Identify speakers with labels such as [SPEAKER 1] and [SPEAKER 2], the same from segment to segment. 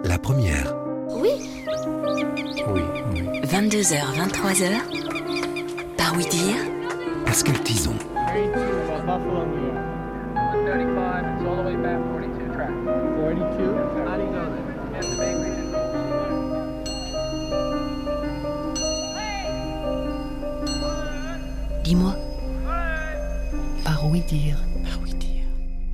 [SPEAKER 1] La première.
[SPEAKER 2] Oui.
[SPEAKER 3] Oui.
[SPEAKER 2] 22h, 23h. Par oui dire.
[SPEAKER 1] Pascal Tison.
[SPEAKER 4] 35, it's all the way back 42 track. 42? How do you know that? Yes, the bakery just
[SPEAKER 5] Dis-moi. Par oui dire.
[SPEAKER 2] Par oui dire.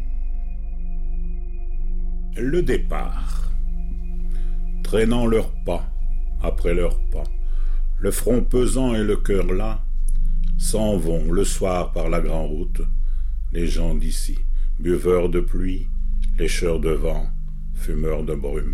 [SPEAKER 6] Le départ. Traînant leurs pas, après leurs pas, le front pesant et le cœur las, s'en vont le soir par la grande route, les gens d'ici, buveurs de pluie, lécheurs de vent, fumeurs de brume.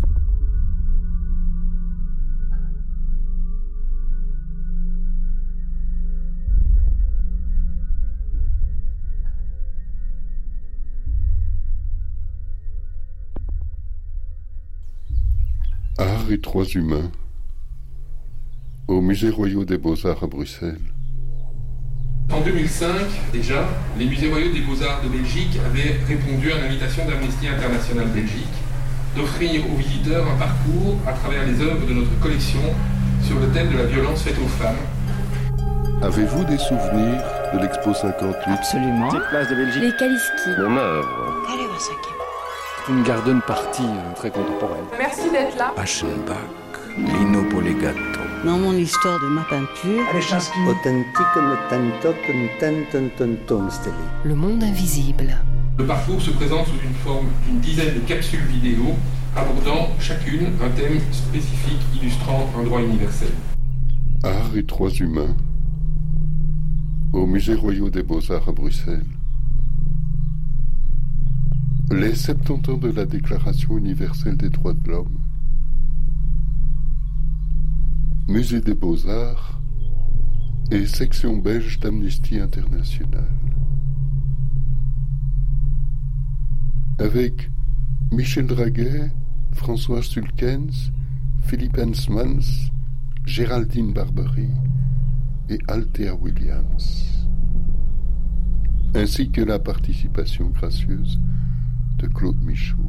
[SPEAKER 7] Art et droits humains au Musée royal des Beaux-Arts à Bruxelles.
[SPEAKER 8] En 2005, déjà, les musées royaux des Beaux-Arts de Belgique avaient répondu à l'invitation d'Amnesty International Belgique d'offrir aux visiteurs un parcours à travers les œuvres de notre collection sur le thème de la violence faite aux femmes.
[SPEAKER 7] Avez-vous des souvenirs de l'Expo 58?
[SPEAKER 9] Absolument.
[SPEAKER 10] Petite place de Belgique.
[SPEAKER 9] Les Kaliski.
[SPEAKER 10] Mon œuvre.
[SPEAKER 2] Allez, Wasaki.
[SPEAKER 3] C'est une garden party très contemporaine.
[SPEAKER 11] Merci d'être là.
[SPEAKER 1] Aschenbach, Lino Polegato.
[SPEAKER 12] Dans mon histoire de ma peinture,
[SPEAKER 5] Le monde invisible.
[SPEAKER 8] Le parcours se présente sous une forme d'une dizaine de capsules vidéo abordant chacune un thème spécifique illustrant un droit universel.
[SPEAKER 7] Art et droits humains au Musée royal des Beaux-Arts à Bruxelles. Les 70 ans de la Déclaration universelle des droits de l'homme. Musée des Beaux-Arts et section belge d'Amnesty International. Avec Michel Draguet, François Sulkens, Philippe Hensmans, Géraldine Barbery et Althea Williams. Ainsi que la participation gracieuse de Claude Michaud.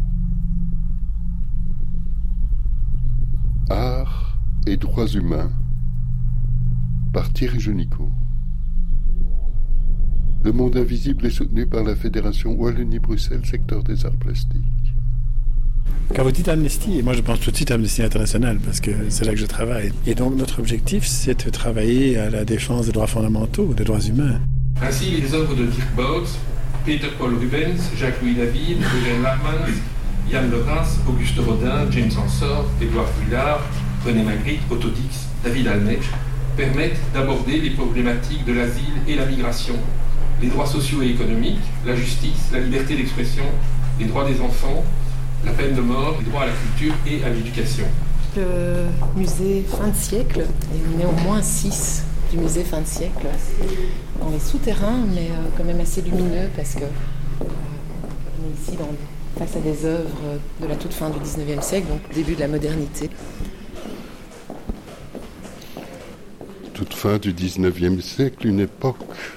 [SPEAKER 7] Art et droits humains par Thierry Genicot. Le monde invisible est soutenu par la Fédération Wallonie-Bruxelles, secteur des arts plastiques.
[SPEAKER 13] Quand vous dites Amnesty, et moi je pense tout de suite à Amnesty International parce que c'est là que je travaille. Et donc notre objectif, c'est de travailler à la défense des droits fondamentaux, des droits humains.
[SPEAKER 8] Ainsi, les œuvres de Dirk Bouts, Peter Paul Rubens, Jacques-Louis David, Eugène Lachmans, Yann Leras, Auguste Rodin, James Ensor, Édouard Vuillard, René Magritte, Otto Dix, David Almech permettent d'aborder les problématiques de l'asile et la migration, les droits sociaux et économiques, la justice, la liberté d'expression, les droits des enfants, la peine de mort, les droits à la culture et à l'éducation.
[SPEAKER 14] Le musée fin de siècle, et néanmoins 6 du musée fin de siècle, dans les souterrains, mais quand même assez lumineux parce que on est ici face à des œuvres de la toute fin du 19e siècle, donc début de la modernité.
[SPEAKER 7] Toute fin du 19e siècle, une époque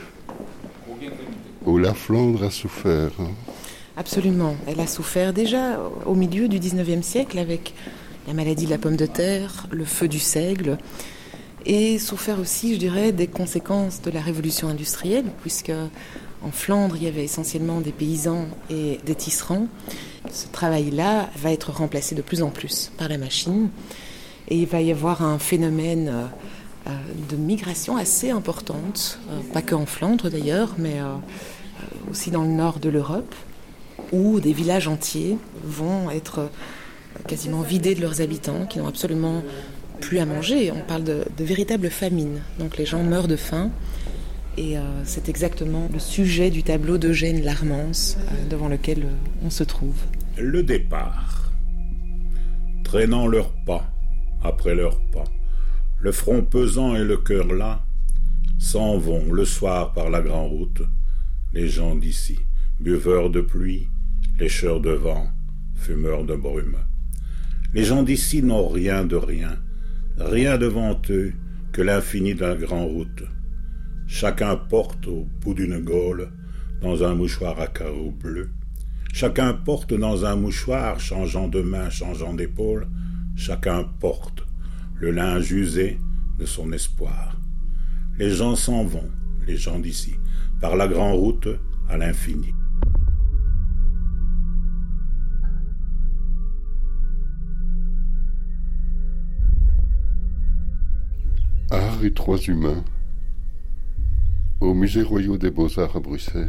[SPEAKER 7] où la Flandre a souffert.
[SPEAKER 14] Absolument, elle a souffert déjà au milieu du 19e siècle avec la maladie de la pomme de terre, le feu du seigle, et souffert aussi, je dirais, des conséquences de la révolution industrielle, puisque en Flandre, il y avait essentiellement des paysans et des tisserands. Ce travail-là va être remplacé de plus en plus par la machine, et il va y avoir un phénomène de migration assez importante, pas que en Flandre d'ailleurs, mais aussi dans le nord de l'Europe, où des villages entiers vont être quasiment vidés de leurs habitants, qui n'ont absolument plus à manger. On parle de véritables famines. Donc les gens meurent de faim. Et c'est exactement le sujet du tableau d'Eugène Lachmans devant lequel on se trouve.
[SPEAKER 6] Le départ. Traînant leurs pas, après leurs pas, le front pesant et le cœur las, s'en vont le soir par la grande route, les gens d'ici, buveurs de pluie, lécheurs de vent, fumeurs de brume. Les gens d'ici n'ont rien de rien, rien devant eux que l'infini de la grande route. Chacun porte au bout d'une gaule, dans un mouchoir à carreaux bleus, Chacun porte dans un mouchoir, changeant de main, changeant d'épaule, chacun porte le linge usé de son espoir. Les gens s'en vont, les gens d'ici, par la grande route à l'infini.
[SPEAKER 7] Art et droits humains au Musée royal des Beaux-Arts à Bruxelles.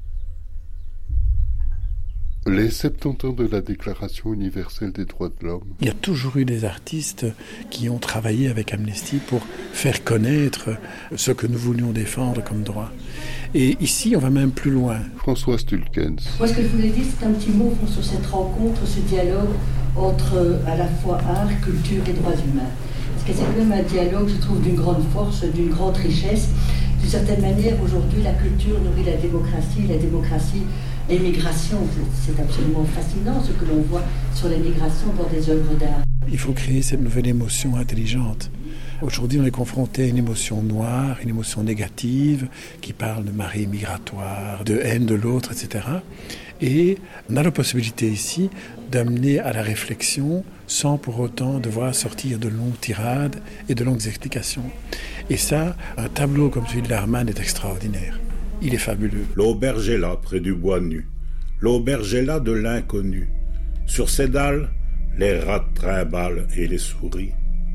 [SPEAKER 7] Les 70 ans de la Déclaration universelle des droits de l'homme.
[SPEAKER 13] Il y a toujours eu des artistes qui ont travaillé avec Amnesty pour faire connaître ce que nous voulions défendre comme droit. Et ici, on va même plus loin.
[SPEAKER 7] Françoise Tulkens.
[SPEAKER 9] Moi, ce que je voulais dire, c'est un petit mot sur cette rencontre, ce dialogue entre à la fois art, culture et droits humains. Parce que c'est quand même un dialogue, je trouve, d'une grande force, d'une grande richesse. D'une certaine manière, aujourd'hui, la culture nourrit la démocratie, l'émigration. C'est absolument fascinant ce que l'on voit sur l'émigration dans des œuvres d'art.
[SPEAKER 13] Il faut créer cette nouvelle émotion intelligente. Aujourd'hui, on est confronté à une émotion noire, une émotion négative, qui parle de marée migratoire, de haine de l'autre, etc. Et on a la possibilité ici d'amener à la réflexion sans pour autant devoir sortir de longues tirades et de longues explications. Et ça, un tableau comme celui de Larman est extraordinaire. Il est fabuleux.
[SPEAKER 6] L'auberge est là, près du bois nu. L'auberge est là de l'inconnu. Sur ses dalles, les rats trimballent et les souris.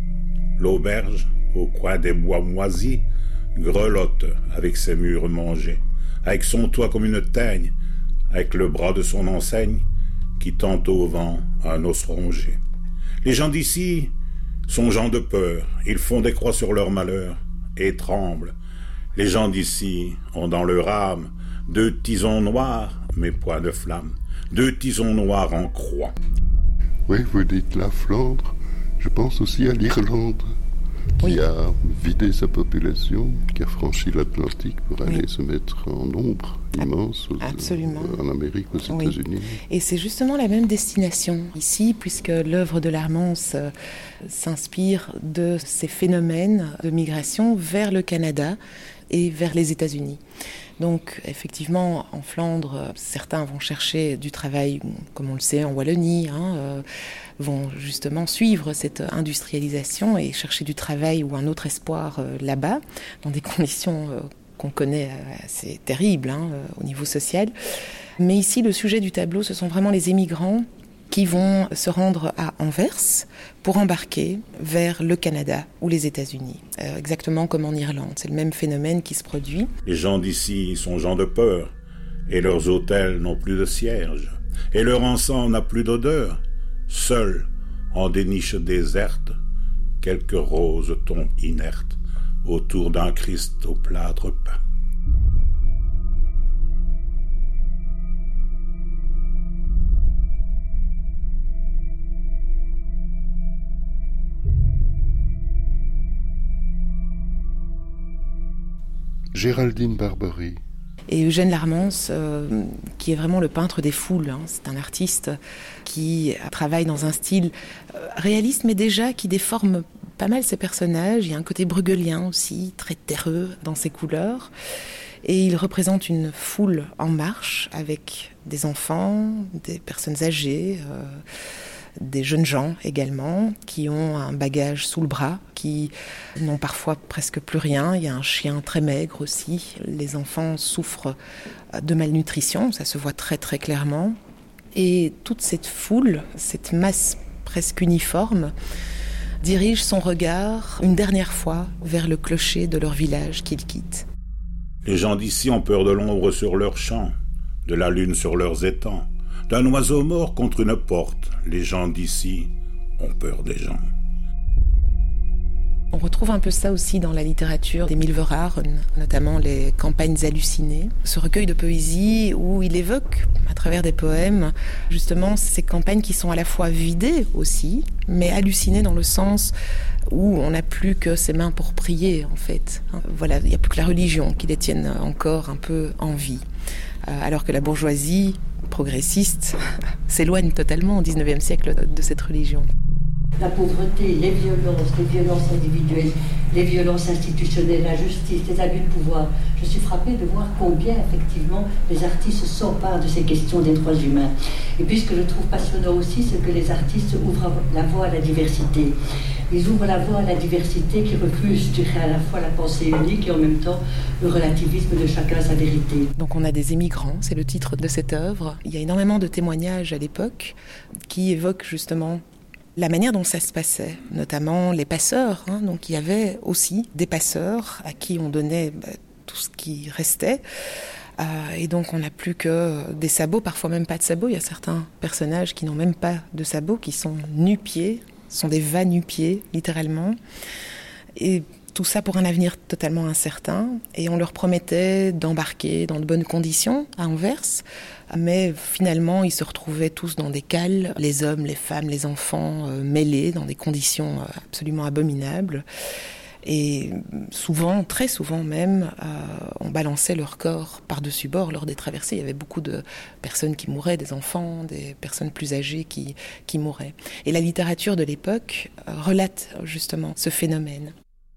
[SPEAKER 6] L'auberge, au coin des bois moisis, grelotte avec ses murs mangés, avec son toit comme une teigne, avec le bras de son enseigne qui tend au vent un os rongé. Les gens d'ici sont gens de peur, ils font des croix sur leur malheur et tremblent. Les gens d'ici ont dans leur âme 2 tisons noirs, mais point de flamme, 2 tisons noirs en croix.
[SPEAKER 7] Oui, vous dites la Flandre, je pense aussi à l'Irlande, qui a vidé sa population, qui a franchi l'Atlantique pour aller se mettre en nombre immense en Amérique, aux États-Unis.
[SPEAKER 14] Et c'est justement la même destination ici, puisque l'œuvre de Larmans s'inspire de ces phénomènes de migration vers le Canada et vers les États-Unis. Donc effectivement, en Flandre, certains vont chercher du travail, comme on le sait, en Wallonie, vont justement suivre cette industrialisation et chercher du travail ou un autre espoir là-bas, dans des conditions qu'on connaît assez terribles au niveau social. Mais ici, le sujet du tableau, ce sont vraiment les émigrants qui vont se rendre à Anvers pour embarquer vers le Canada ou les États-Unis, exactement comme en Irlande. C'est le même phénomène qui se produit.
[SPEAKER 6] Les gens d'ici sont gens de peur, et leurs hôtels n'ont plus de cierges, et leur encens n'a plus d'odeur. Seuls, en des niches désertes, quelques roses tombent inertes autour d'un Christ au plâtre peint.
[SPEAKER 7] Géraldine Barbery.
[SPEAKER 14] Et Eugène Larmans, qui est vraiment le peintre des foules. C'est un artiste qui travaille dans un style réaliste, mais déjà qui déforme pas mal ses personnages. Il y a un côté brueggelien aussi, très terreux dans ses couleurs. Et il représente une foule en marche avec des enfants, des personnes âgées, des jeunes gens également, qui ont un bagage sous le bras, qui n'ont parfois presque plus rien. Il y a un chien très maigre aussi. Les enfants souffrent de malnutrition, ça se voit très très clairement. Et toute cette foule, cette masse presque uniforme, dirige son regard une dernière fois vers le clocher de leur village qu'ils quittent.
[SPEAKER 6] Les gens d'ici ont peur de l'ombre sur leurs champs, de la lune sur leurs étangs, d'un oiseau mort contre une porte. Les gens d'ici ont peur des gens.
[SPEAKER 14] On retrouve un peu ça aussi dans la littérature d'Émile Verhaeren, notamment les Campagnes hallucinées, ce recueil de poésie où il évoque, à travers des poèmes, justement ces campagnes qui sont à la fois vidées aussi, mais hallucinées dans le sens où on n'a plus que ses mains pour prier, en fait. Voilà, il n'y a plus que la religion qui les tienne encore un peu en vie. Alors que la bourgeoisie progressiste s'éloigne totalement au XIXe siècle de cette religion.
[SPEAKER 9] La pauvreté, les violences individuelles, les violences institutionnelles, la justice, les abus de pouvoir. Je suis frappée de voir combien, effectivement, les artistes s'emparent de ces questions des droits humains. Et puis, ce que je trouve passionnant aussi, c'est que les artistes ouvrent la voie à la diversité. Ils ouvrent la voie à la diversité qui refuse, je dirais, à la fois la pensée unique et en même temps le relativisme de chacun sa vérité.
[SPEAKER 14] Donc on a des émigrants, c'est le titre de cette œuvre. Il y a énormément de témoignages à l'époque qui évoquent justement la manière dont ça se passait, notamment les passeurs. Donc il y avait aussi des passeurs à qui on donnait tout ce qui restait. Et donc on n'a plus que des sabots, parfois même pas de sabots. Il y a certains personnages qui n'ont même pas de sabots, qui sont nu-pieds, sont des va-nu-pieds, littéralement. Et tout ça pour un avenir totalement incertain. Et on leur promettait d'embarquer dans de bonnes conditions à Anvers. Mais finalement, ils se retrouvaient tous dans des cales, les hommes, les femmes, les enfants, mêlés dans des conditions absolument abominables. Et souvent, très souvent même, on balançait leur corps par-dessus bord lors des traversées. Il y avait beaucoup de personnes qui mouraient, des enfants, des personnes plus âgées qui mouraient. Et la littérature de l'époque relate justement ce phénomène.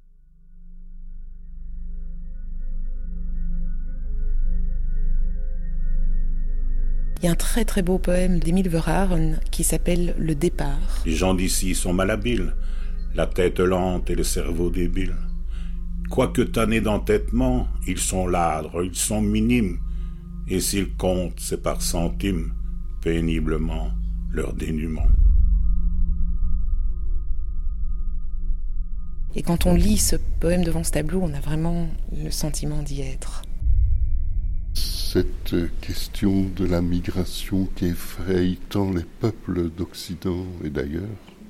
[SPEAKER 14] Il y a un très très beau poème d'Émile Verhaeren qui s'appelle « Le départ ».
[SPEAKER 6] Les gens d'ici sont malhabiles, la tête lente et le cerveau débile. Quoique tannés d'entêtement, ils sont ladres, ils sont minimes, et s'ils comptent, c'est par centimes, péniblement, leur dénuement.
[SPEAKER 14] Et quand on lit ce poème devant ce tableau, on a vraiment le sentiment d'y être.
[SPEAKER 7] Cette question de la migration qui effraie tant les peuples d'Occident et d'ailleurs,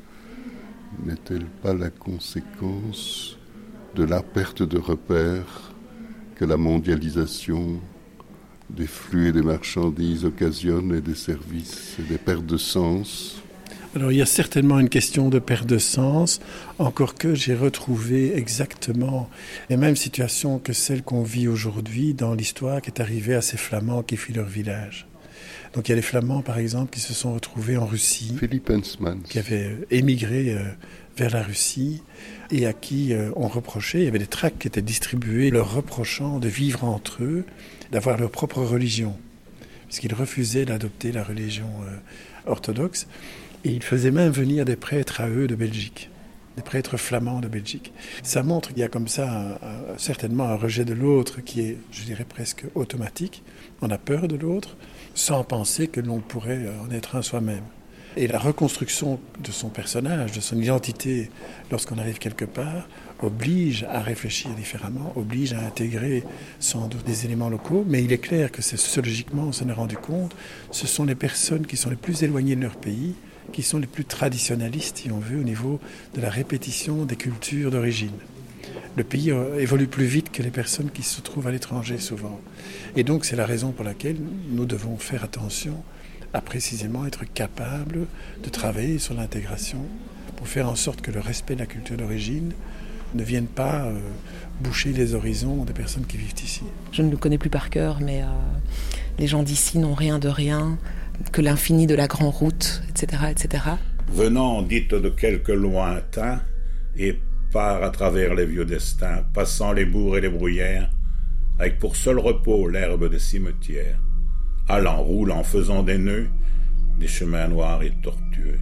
[SPEAKER 7] n'est-elle pas la conséquence de la perte de repères que la mondialisation des flux et des marchandises occasionne et des services et des pertes de sens ?
[SPEAKER 13] Alors il y a certainement une question de perte de sens, encore que j'ai retrouvé exactement les mêmes situations que celles qu'on vit aujourd'hui dans l'histoire qui est arrivée à ces Flamands qui fuient leur village. Donc il y a les Flamands par exemple qui se sont retrouvés en Russie,
[SPEAKER 7] Philippe Hensmans,
[SPEAKER 13] qui avaient émigré vers la Russie et à qui on reprochait, il y avait des tracts qui étaient distribués leur reprochant de vivre entre eux, d'avoir leur propre religion, puisqu'ils refusaient d'adopter la religion orthodoxe. Et ils faisaient même venir des prêtres à eux de Belgique, des prêtres flamands de Belgique. Ça montre qu'il y a comme ça certainement un rejet de l'autre qui est, je dirais, presque automatique. On a peur de l'autre sans penser que l'on pourrait en être un soi-même. Et la reconstruction de son personnage, de son identité, lorsqu'on arrive quelque part, oblige à réfléchir différemment, oblige à intégrer sans doute des éléments locaux, mais il est clair que sociologiquement, on s'en est rendu compte, ce sont les personnes qui sont les plus éloignées de leur pays, qui sont les plus traditionnalistes, si on veut, au niveau de la répétition des cultures d'origine. Le pays évolue plus vite que les personnes qui se trouvent à l'étranger, souvent. Et donc, c'est la raison pour laquelle nous devons faire attention à précisément être capables de travailler sur l'intégration pour faire en sorte que le respect de la culture d'origine ne vienne pas boucher les horizons des personnes qui vivent ici.
[SPEAKER 14] Je ne le connais plus par cœur, mais les gens d'ici n'ont rien de rien, que l'infini de la grande route, etc., etc.
[SPEAKER 6] Venant, dites de quelque lointain, et part à travers les vieux destins, passant les bourgs et les bruyères, avec pour seul repos l'herbe des cimetières, allant, roulant, faisant des nœuds, des chemins noirs et tortueux.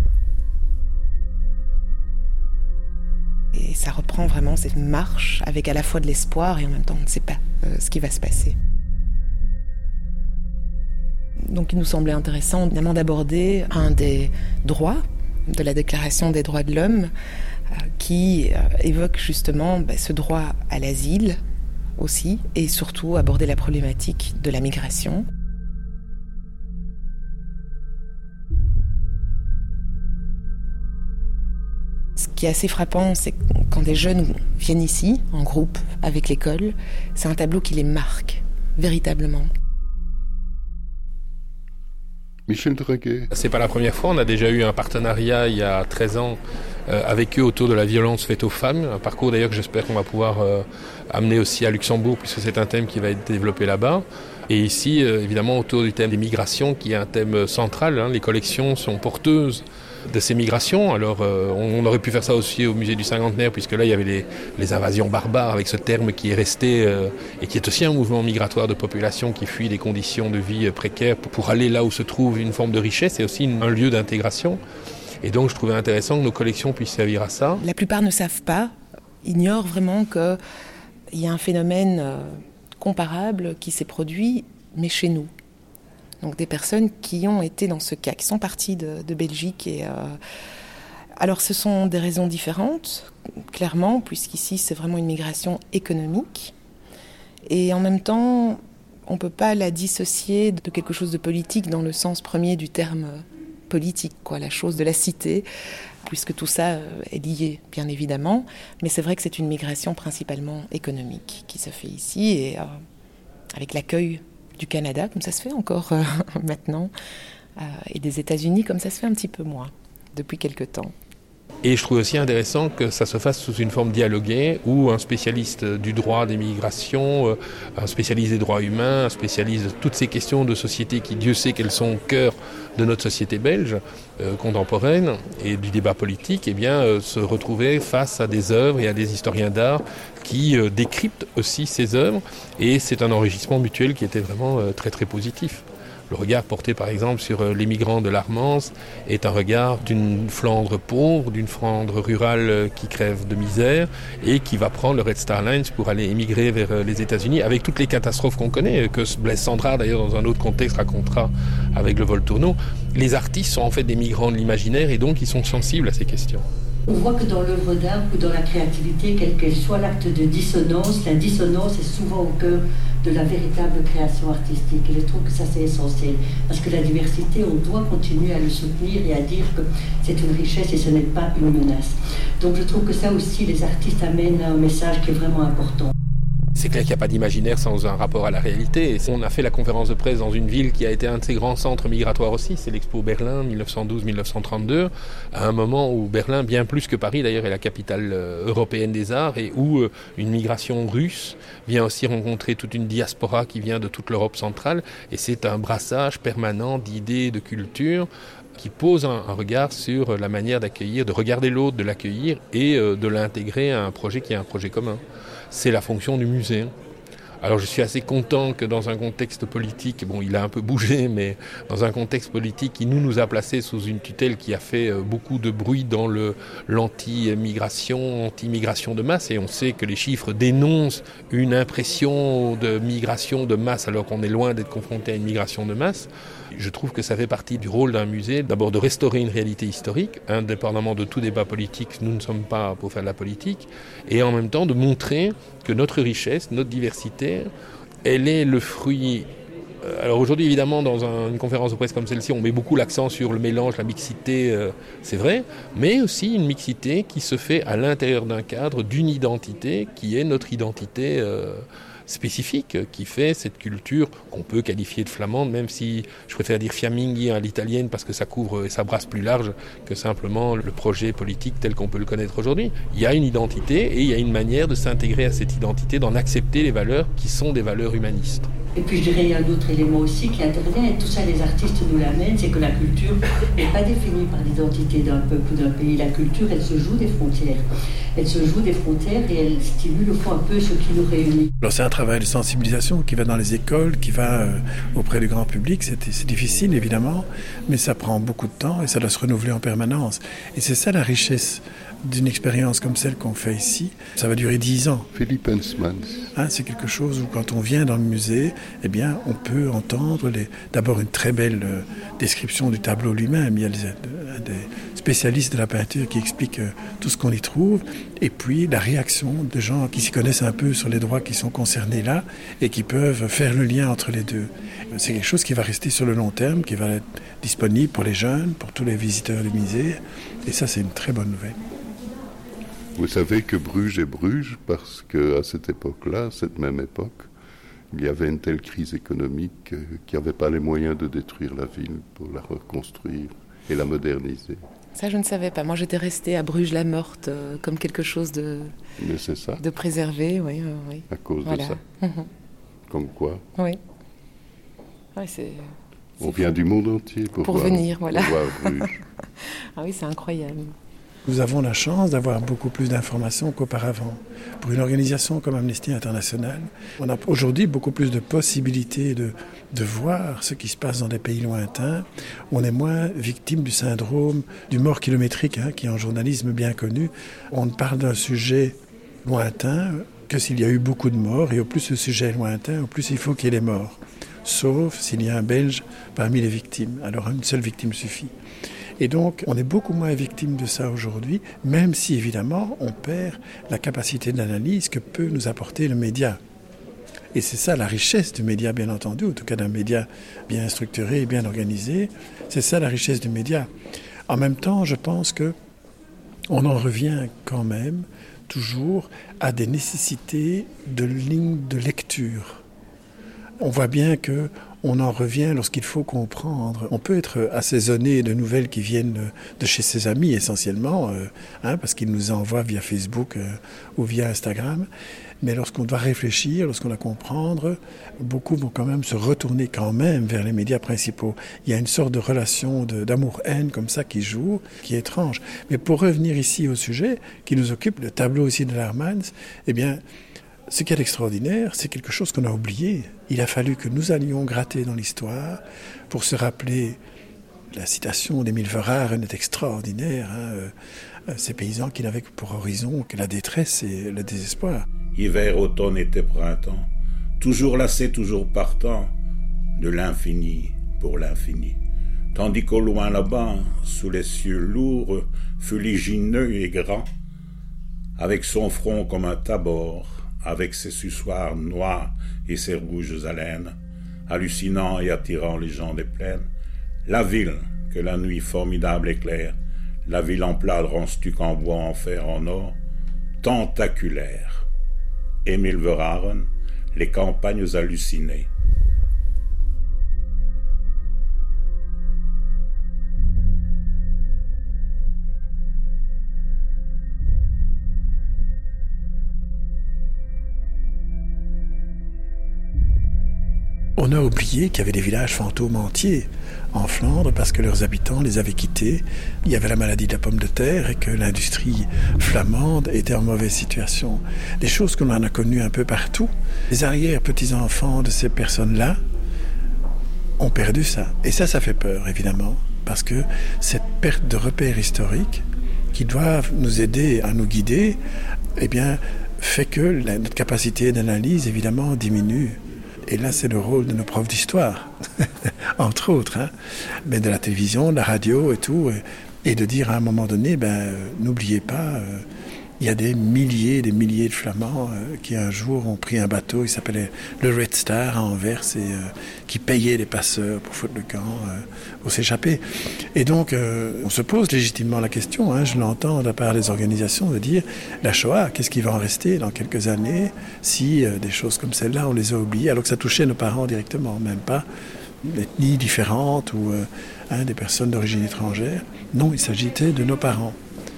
[SPEAKER 14] Et ça reprend vraiment cette marche avec à la fois de l'espoir et en même temps on ne sait pas ce qui va se passer. Donc il nous semblait intéressant évidemment d'aborder un des droits de la Déclaration des droits de l'homme qui évoque justement ce droit à l'asile aussi et surtout aborder la problématique de la migration. Ce qui est assez frappant, c'est que quand des jeunes viennent ici, en groupe, avec l'école, c'est un tableau qui les marque, véritablement.
[SPEAKER 7] Michel Draguet.
[SPEAKER 8] C'est pas la première fois, on a déjà eu un partenariat il y a 13 ans avec eux autour de la violence faite aux femmes. Un parcours d'ailleurs que j'espère qu'on va pouvoir amener aussi à Luxembourg puisque c'est un thème qui va être développé là-bas. Et ici, évidemment, autour du thème des migrations qui est un thème central. Les collections sont porteuses de ces migrations. Alors on aurait pu faire ça aussi au musée du Cinquantenaire, puisque là il y avait les invasions barbares, avec ce terme qui est resté et qui est aussi un mouvement migratoire de population qui fuit des conditions de vie précaires pour aller là où se trouve une forme de richesse et aussi un lieu d'intégration. Et donc je trouvais intéressant que nos collections puissent servir à ça.
[SPEAKER 14] La plupart ne savent pas, ignorent vraiment qu'il y a un phénomène comparable qui s'est produit, mais chez nous. Donc des personnes qui ont été dans ce cas, qui sont parties de Belgique. Alors ce sont des raisons différentes, clairement, puisqu'ici c'est vraiment une migration économique. Et en même temps, on ne peut pas la dissocier de quelque chose de politique dans le sens premier du terme politique, la chose de la cité, puisque tout ça est lié, bien évidemment. Mais c'est vrai que c'est une migration principalement économique qui se fait ici, et avec l'accueil du Canada, comme ça se fait encore maintenant, et des États-Unis, comme ça se fait un petit peu moins, depuis quelque temps.
[SPEAKER 8] Et je trouve aussi intéressant que ça se fasse sous une forme dialoguée, où un spécialiste du droit des migrations, un spécialiste des droits humains, un spécialiste de toutes ces questions de société qui, Dieu sait qu'elles sont au cœur de notre société belge contemporaine et du débat politique, se retrouver face à des œuvres et à des historiens d'art qui décryptent aussi ces œuvres. Et c'est un enrichissement mutuel qui était vraiment très très positif. Le regard porté par exemple sur les migrants de l'Armance est un regard d'une Flandre pauvre, d'une Flandre rurale qui crève de misère et qui va prendre le Red Star Lines pour aller émigrer vers les États-Unis avec toutes les catastrophes qu'on connaît, que Blaise Cendrars d'ailleurs dans un autre contexte racontera avec le vol tourneau. Les artistes sont en fait des migrants de l'imaginaire et donc ils sont sensibles à ces questions.
[SPEAKER 9] On voit que dans l'œuvre d'art ou dans la créativité, quel qu'elle soit l'acte de dissonance, la dissonance est souvent au cœur de la véritable création artistique. Et je trouve que ça c'est essentiel. Parce que la diversité, on doit continuer à le soutenir et à dire que c'est une richesse et ce n'est pas une menace. Donc je trouve que ça aussi, les artistes amènent un message qui est vraiment important.
[SPEAKER 8] C'est clair qu'il n'y a pas d'imaginaire sans un rapport à la réalité. On a fait la conférence de presse dans une ville qui a été un de ces grands centres migratoires aussi, c'est l'Expo Berlin 1912-1932, à un moment où Berlin, bien plus que Paris d'ailleurs, est la capitale européenne des arts et où une migration russe vient aussi rencontrer toute une diaspora qui vient de toute l'Europe centrale et c'est un brassage permanent d'idées, de culture qui pose un regard sur la manière d'accueillir, de regarder l'autre, de l'accueillir et de l'intégrer à un projet qui est un projet commun. C'est la fonction du musée. Alors je suis assez content que dans un contexte politique, il a un peu bougé, mais dans un contexte politique qui nous a placés sous une tutelle qui a fait beaucoup de bruit dans l'anti-migration de masse, et on sait que les chiffres dénoncent une impression de migration de masse alors qu'on est loin d'être confronté à une migration de masse. Je trouve que ça fait partie du rôle d'un musée, d'abord de restaurer une réalité historique, indépendamment de tout débat politique, nous ne sommes pas pour faire de la politique, et en même temps de montrer que notre richesse, notre diversité, elle est le fruit. Alors aujourd'hui, évidemment, dans une conférence de presse comme celle-ci, on met beaucoup l'accent sur le mélange, la mixité, c'est vrai, mais aussi une mixité qui se fait à l'intérieur d'un cadre, d'une identité qui est notre identité spécifique, qui fait cette culture qu'on peut qualifier de flamande, même si je préfère dire fiamminghi à l'italienne parce que ça couvre et ça brasse plus large que simplement le projet politique tel qu'on peut le connaître aujourd'hui. Il y a une identité et il y a une manière de s'intégrer à cette identité, d'en accepter les valeurs qui sont des valeurs humanistes.
[SPEAKER 9] Et puis je dirais il y a un autre élément aussi qui intervient, et tout ça les artistes nous l'amènent, c'est que la culture n'est pas définie par l'identité d'un peuple ou d'un pays. La culture, elle se joue des frontières. Elle se joue des frontières et elle stimule au fond un peu ce qui nous réunit.
[SPEAKER 13] Alors c'est un travail de sensibilisation qui va dans les écoles, qui va auprès du grand public. C'est difficile évidemment, mais ça prend beaucoup de temps et ça doit se renouveler en permanence. Et c'est ça la richesse d'une expérience comme celle qu'on fait ici. Ça va durer 10 ans.
[SPEAKER 7] Philippe Hensmans.
[SPEAKER 13] C'est quelque chose où quand on vient dans le musée, on peut entendre d'abord une très belle description du tableau lui-même. Il y a des spécialistes de la peinture qui expliquent tout ce qu'on y trouve, et puis la réaction de gens qui s'y connaissent un peu sur les droits qui sont concernés là et qui peuvent faire le lien entre les deux. C'est quelque chose qui va rester sur le long terme, qui va être disponible pour les jeunes, pour tous les visiteurs du musée, et ça c'est une très bonne nouvelle.
[SPEAKER 7] Vous savez que Bruges est Bruges parce qu'à cette époque-là, cette même époque, il y avait une telle crise économique qu'il n'y avait pas les moyens de détruire la ville pour la reconstruire et la moderniser.
[SPEAKER 14] Ça, je ne savais pas. Moi, j'étais restée à Bruges-la-Morte comme quelque chose de préservé. Oui.
[SPEAKER 7] À cause de ça. Comme quoi.
[SPEAKER 14] Oui. C'est
[SPEAKER 7] On vient du monde entier pour
[SPEAKER 14] venir, voilà.
[SPEAKER 7] Pour voir Bruges.
[SPEAKER 14] Ah oui, c'est incroyable.
[SPEAKER 13] Nous avons la chance d'avoir beaucoup plus d'informations qu'auparavant. Pour une organisation comme Amnesty International, on a aujourd'hui beaucoup plus de possibilités de voir ce qui se passe dans des pays lointains. On est moins victime du syndrome du mort kilométrique, qui est en journalisme bien connu. On parle d'un sujet lointain que s'il y a eu beaucoup de morts, et au plus le sujet est lointain, au plus il faut qu'il y ait des morts. Sauf s'il y a un Belge parmi les victimes. Alors une seule victime suffit. Et donc, on est beaucoup moins victime de ça aujourd'hui, même si, évidemment, on perd la capacité d'analyse que peut nous apporter le média. Et c'est ça la richesse du média, bien entendu, en tout cas d'un média bien structuré et bien organisé. C'est ça la richesse du média. En même temps, je pense qu'on en revient quand même toujours à des nécessités de lignes de lecture. On voit bien qu'on en revient lorsqu'il faut comprendre. On peut être assaisonné de nouvelles qui viennent de chez ses amis essentiellement, parce qu'ils nous envoient via Facebook ou via Instagram. Mais lorsqu'on doit réfléchir, lorsqu'on doit comprendre, beaucoup vont quand même se retourner quand même vers les médias principaux. Il y a une sorte de relation d'amour-haine comme ça qui joue, qui est étrange. Mais pour revenir ici au sujet qui nous occupe, le tableau aussi de Laermans, eh bien, ce qui est extraordinaire, c'est quelque chose qu'on a oublié. Il a fallu que nous allions gratter dans l'histoire pour se rappeler. La citation d'Émile Verhaeren est extraordinaire. Ces paysans qui n'avaient pour horizon que la détresse et le désespoir.
[SPEAKER 6] Hiver, automne, été, printemps, toujours lassé, toujours partant, de l'infini pour l'infini. Tandis qu'au loin là-bas, sous les cieux lourds, fuligineux et grands, avec son front comme un tabord, avec ses sussoirs noirs et ses rouges haleines, hallucinant et attirant les gens des plaines, la ville que la nuit formidable éclaire, la ville en plâtre, en stuc, en bois, en fer, en or, tentaculaire. Émile Verhaeren, les campagnes hallucinées.
[SPEAKER 13] On a oublié qu'il y avait des villages fantômes entiers en Flandre parce que leurs habitants les avaient quittés. Il y avait la maladie de la pomme de terre et que l'industrie flamande était en mauvaise situation. Des choses qu'on en a connues un peu partout. Les arrière-petits-enfants de ces personnes-là ont perdu ça. Et ça fait peur, évidemment, parce que cette perte de repères historiques qui doivent nous aider à nous guider, eh bien, fait que notre capacité d'analyse, évidemment, diminue. Et là, c'est le rôle de nos profs d'histoire, entre autres, mais de la télévision, de la radio et tout, et de dire à un moment donné, n'oubliez pas, il y a des milliers de Flamands qui un jour ont pris un bateau, il s'appelait le Red Star à Anvers, et qui payaient les passeurs pour foutre le camp, pour s'échapper. Et donc, on se pose légitimement la question, je l'entends de la part des organisations, de dire, la Shoah, qu'est-ce qui va en rester dans quelques années si des choses comme celle-là, on les a oubliées, alors que ça touchait nos parents directement, même pas d'ethnies différentes ou des personnes d'origine étrangère. Non, il s'agissait de nos parents.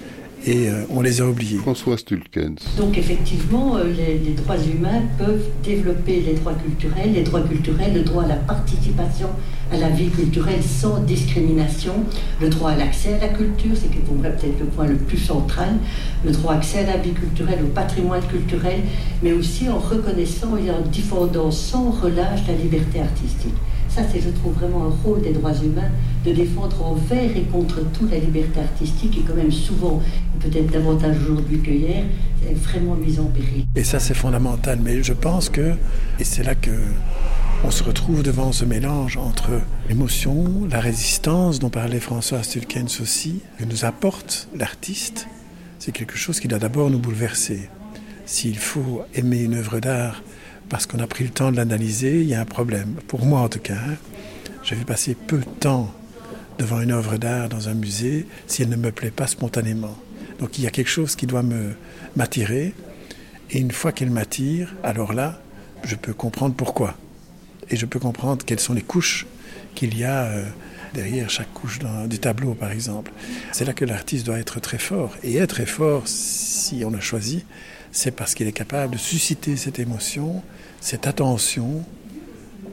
[SPEAKER 13] Et on les a oubliés.
[SPEAKER 7] François Stulkens.
[SPEAKER 9] Donc effectivement, les droits humains peuvent développer les droits culturels, le droit à la participation à la vie culturelle sans discrimination, le droit à l'accès à la culture, c'est pour moi peut-être le point le plus central, le droit à l'accès à la vie culturelle, au patrimoine culturel, mais aussi en reconnaissant et en défendant sans relâche la liberté artistique. Ça, c'est, je trouve, vraiment un rôle des droits humains, de défendre envers et contre tout la liberté artistique, et quand même souvent, peut-être davantage aujourd'hui que hier, est vraiment mise en péril.
[SPEAKER 13] Et ça, c'est fondamental. Mais je pense que, et c'est là que on se retrouve devant ce mélange entre l'émotion, la résistance dont parlait François Stulkens aussi, que nous apporte l'artiste, c'est quelque chose qui doit d'abord nous bouleverser. S'il faut aimer une œuvre d'art parce qu'on a pris le temps de l'analyser, il y a un problème. Pour moi, en tout cas, je vais passer peu de temps devant une œuvre d'art dans un musée si elle ne me plaît pas spontanément. Donc il y a quelque chose qui doit m'attirer. Et une fois qu'elle m'attire, alors là, je peux comprendre pourquoi. Et je peux comprendre quelles sont les couches qu'il y a derrière chaque couche du tableau, par exemple. C'est là que l'artiste doit être très fort. Et être très fort, si on l'a choisi, c'est parce qu'il est capable de susciter cette émotion, cette attention,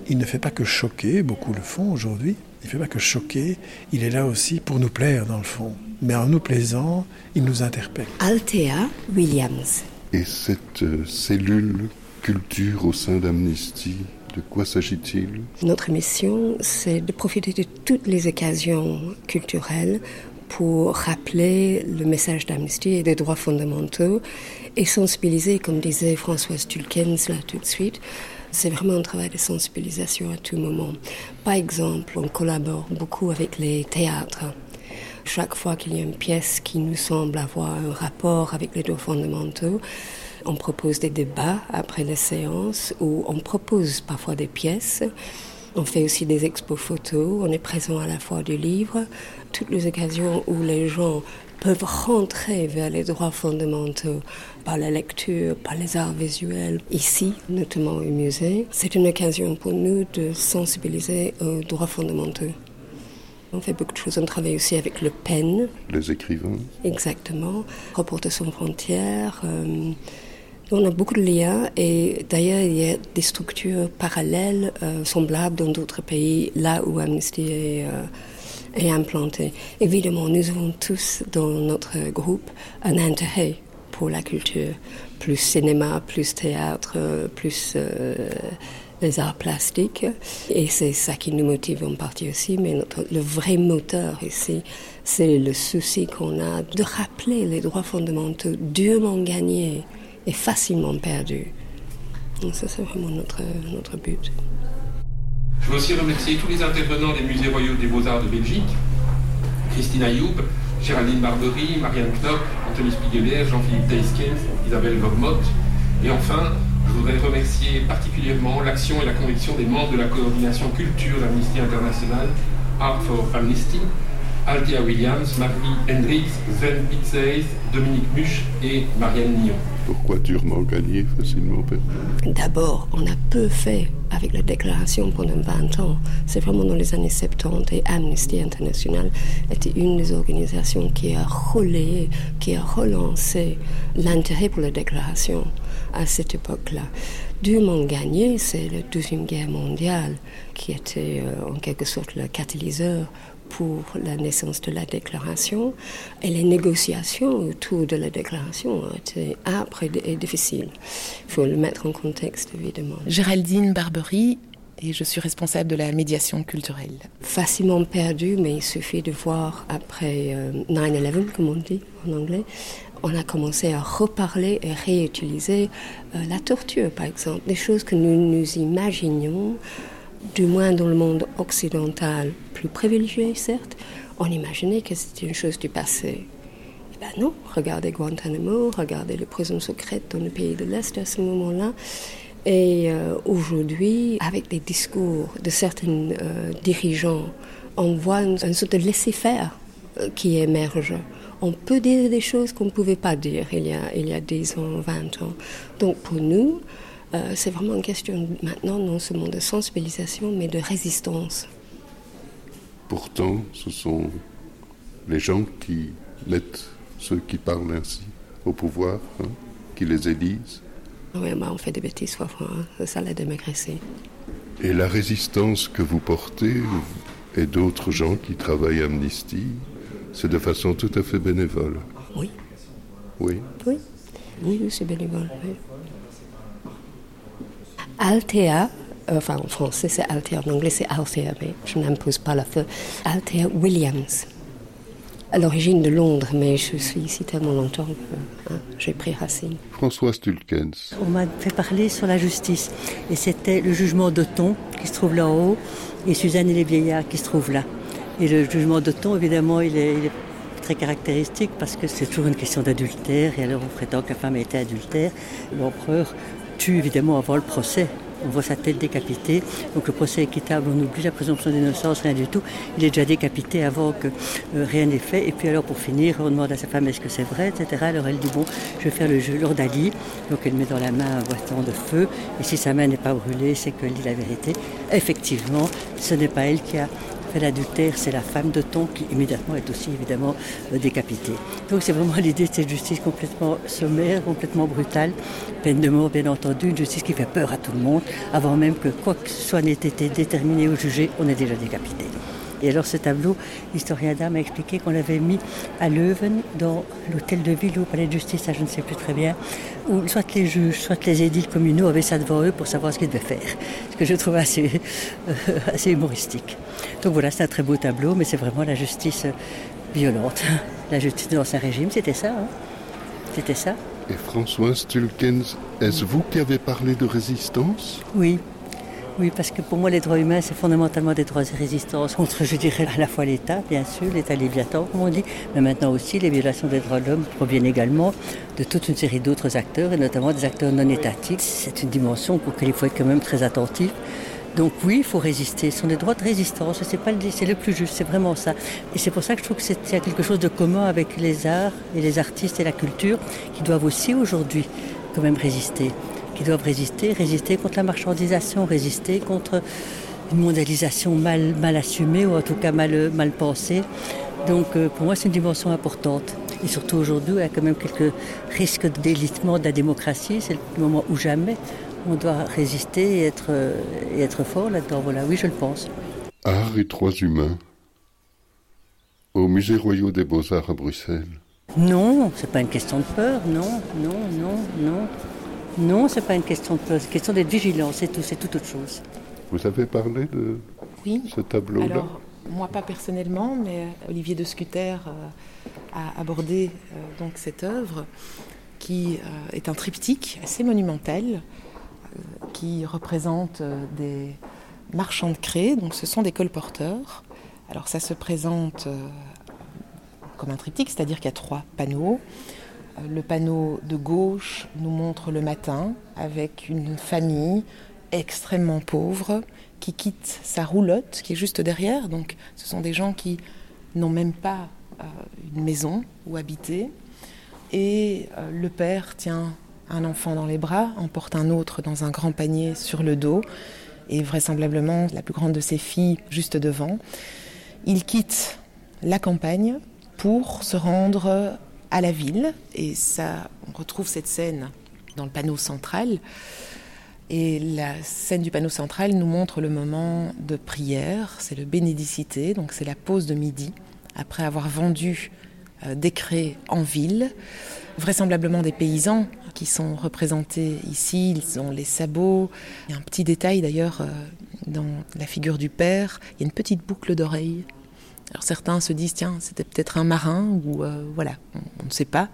[SPEAKER 13] il ne fait pas que choquer, beaucoup le font aujourd'hui, il ne fait pas que choquer, il est là aussi pour nous plaire dans le fond. Mais en nous plaisant, il nous interpelle.
[SPEAKER 2] Althea Williams.
[SPEAKER 7] Et cette cellule culture au sein d'Amnesty, de quoi s'agit-il ?
[SPEAKER 2] Notre mission, c'est de profiter de toutes les occasions culturelles pour rappeler le message d'Amnesty et des droits fondamentaux et sensibiliser, comme disait Françoise Tulkens là tout de suite. C'est vraiment un travail de sensibilisation à tout moment. Par exemple, on collabore beaucoup avec les théâtres. Chaque fois qu'il y a une pièce qui nous semble avoir un rapport avec les droits fondamentaux, on propose des débats après les séances où on propose parfois des pièces. On fait aussi des expos photos, on est présent à la fois du livre. Toutes les occasions où les gens peuvent rentrer vers les droits fondamentaux par la lecture, par les arts visuels, ici, notamment au musée. C'est une occasion pour nous de sensibiliser aux droits fondamentaux. On fait beaucoup de choses, on travaille aussi avec le PEN.
[SPEAKER 7] Les écrivains.
[SPEAKER 2] Exactement. Reporters sans frontières. On a beaucoup de liens et d'ailleurs il y a des structures parallèles semblables dans d'autres pays, là où Amnesty est implanté. Évidemment, nous avons tous dans notre groupe un intérêt pour la culture, plus cinéma, plus théâtre, plus les arts plastiques. Et c'est ça qui nous motive en partie aussi, mais le vrai moteur ici, c'est le souci qu'on a de rappeler les droits fondamentaux durement gagnés et facilement perdus. Donc ça, c'est vraiment notre but.
[SPEAKER 8] Je veux aussi remercier tous les intervenants des musées royaux des beaux-arts de Belgique, Christine Ayoub, Géraldine Barbery, Marianne Knopp, Anthony Spiegeler, Jean-Philippe Deiskens, Isabelle Gogmott. Et enfin, je voudrais remercier particulièrement l'action et la conviction des membres de la coordination culture d'Amnesty International, Art for Amnesty, Althea Williams, Marie Hendricks, Sven Pitzeis, Dominique Muche et Marianne Nyon.
[SPEAKER 7] Pourquoi durement gagné, facilement perdu ?
[SPEAKER 2] D'abord, on a peu fait avec la déclaration pendant 20 ans. C'est vraiment dans les années 70 et Amnesty International était une des organisations qui a relayé, qui a relancé l'intérêt pour la déclaration à cette époque-là. Durement gagné, c'est la Deuxième Guerre mondiale qui était en quelque sorte le catalyseur pour la naissance de la déclaration. Et les négociations autour de la déclaration ont été âpres et difficiles. Il faut le mettre en contexte, évidemment.
[SPEAKER 14] Géraldine Barbery, et je suis responsable de la médiation culturelle.
[SPEAKER 2] Facilement perdu, mais il suffit de voir après 9/11, comme on dit en anglais, on a commencé à reparler et réutiliser la torture, par exemple. Des choses que nous imaginions, du moins dans le monde occidental, plus privilégié, certes, on imaginait que c'était une chose du passé. Eh bien non, regardez Guantanamo, regardez les prisons secrètes dans le pays de l'Est à ce moment-là. Et aujourd'hui, avec des discours de certains dirigeants, on voit une sorte de laisser-faire qui émerge. On peut dire des choses qu'on ne pouvait pas dire il y a 10 ans, 20 ans. Donc pour nous, c'est vraiment une question maintenant non seulement de sensibilisation, mais de résistance.
[SPEAKER 7] Pourtant, ce sont les gens qui mettent ceux qui parlent ainsi au pouvoir, qui les élisent.
[SPEAKER 2] Oui, on fait des bêtises parfois, c'est ça la démocratie.
[SPEAKER 7] Et la résistance que vous portez, et d'autres gens qui travaillent à Amnesty, c'est de façon tout à fait bénévole.
[SPEAKER 2] Oui.
[SPEAKER 7] Oui.
[SPEAKER 2] Oui, c'est bénévole, oui. Althea, en français c'est Althea, en anglais c'est Althea, mais je n'impose pas la feu. Althea Williams. À l'origine de Londres, mais je suis ici tellement longtemps que j'ai pris racine.
[SPEAKER 7] Françoise Tulkens.
[SPEAKER 12] On m'a fait parler sur la justice. Et c'était le jugement d'Othon qui se trouve là en haut et Suzanne et les vieillards qui se trouvent là. Et le jugement d'Othon, évidemment, il est très caractéristique parce que c'est toujours une question d'adultère. Et alors on prétend que la femme a été adultère. L'empereur tue évidemment avant le procès. On voit sa tête décapitée, donc le procès équitable, on oublie la présomption d'innocence, rien du tout. Il est déjà décapité avant que rien n'est fait. Et puis alors pour finir, on demande à sa femme est-ce que c'est vrai, etc. Alors elle dit bon, je vais faire le jeu l'ordalie. Donc elle met dans la main un bâton de feu. Et si sa main n'est pas brûlée, c'est qu'elle dit la vérité. Effectivement, ce n'est pas elle qui a fait l'adultère, c'est la femme de ton qui immédiatement est aussi évidemment décapitée. Donc c'est vraiment l'idée de cette justice complètement sommaire, complètement brutale, peine de mort bien entendu, une justice qui fait peur à tout le monde, avant même que quoi que ce soit n'ait été déterminé ou jugé, on est déjà décapité. Et alors ce tableau, l'historien d'art m'a expliqué qu'on l'avait mis à Leuven, dans l'hôtel de ville ou au palais de justice, ça je ne sais plus très bien, où soit les juges, soit les édiles communaux avaient ça devant eux pour savoir ce qu'ils devaient faire. Ce que je trouve assez humoristique. Donc voilà, c'est un très beau tableau, mais c'est vraiment la justice violente. La justice de l'Ancien Régime, c'était ça. Hein, c'était ça.
[SPEAKER 7] Et Françoise Tulkens, est-ce vous qui avez parlé de résistance ?
[SPEAKER 12] Oui. Oui, parce que pour moi, les droits humains, c'est fondamentalement des droits et résistances contre, je dirais, à la fois l'État, bien sûr, l'État léviathan, comme on dit, mais maintenant aussi, les violations des droits de l'homme proviennent également de toute une série d'autres acteurs, et notamment des acteurs non étatiques. C'est une dimension pour laquelle il faut être quand même très attentif. Donc oui, il faut résister. Ce sont des droits de résistance, c'est le plus juste, c'est vraiment ça. Et c'est pour ça que je trouve qu'il y a quelque chose de commun avec les arts et les artistes et la culture qui doivent aussi aujourd'hui quand même résister. Qui doivent résister contre la marchandisation, résister contre une mondialisation mal assumée ou en tout cas mal pensée. Donc pour moi c'est une dimension importante. Et surtout aujourd'hui, il y a quand même quelques risques d'élitement de la démocratie. C'est le moment où jamais on doit résister et être fort là-dedans. Voilà, oui, je le pense.
[SPEAKER 7] Art et droits humains. Au Musée Royal des Beaux-Arts à Bruxelles.
[SPEAKER 12] Non, c'est pas une question de peur, non. Non, c'est pas une question de peur, c'est une question d'être vigilant, c'est tout autre chose.
[SPEAKER 7] Vous avez parlé de ce tableau-là ?
[SPEAKER 14] Alors, moi pas personnellement, mais Olivier de Scuter a abordé donc cette œuvre qui est un triptyque assez monumental qui représente des marchands de craie, donc ce sont des colporteurs. Alors ça se présente comme un triptyque, c'est-à-dire qu'il y a 3 panneaux. Le panneau de gauche nous montre le matin avec une famille extrêmement pauvre qui quitte sa roulotte qui est juste derrière. Donc ce sont des gens qui n'ont même pas une maison où habiter. Et le père tient un enfant dans les bras, en porte un autre dans un grand panier sur le dos et vraisemblablement la plus grande de ses filles juste devant. Il quitte la campagne pour se rendre à la ville, et ça, on retrouve cette scène dans le panneau central, et la scène du panneau central nous montre le moment de prière, c'est le Bénédicité, donc c'est la pause de midi, après avoir vendu des craies en ville, vraisemblablement des paysans qui sont représentés ici, ils ont les sabots, il y a un petit détail d'ailleurs dans la figure du père, il y a une petite boucle d'oreille. Alors certains se disent, tiens, c'était peut-être un marin, ou voilà, on ne sait pas,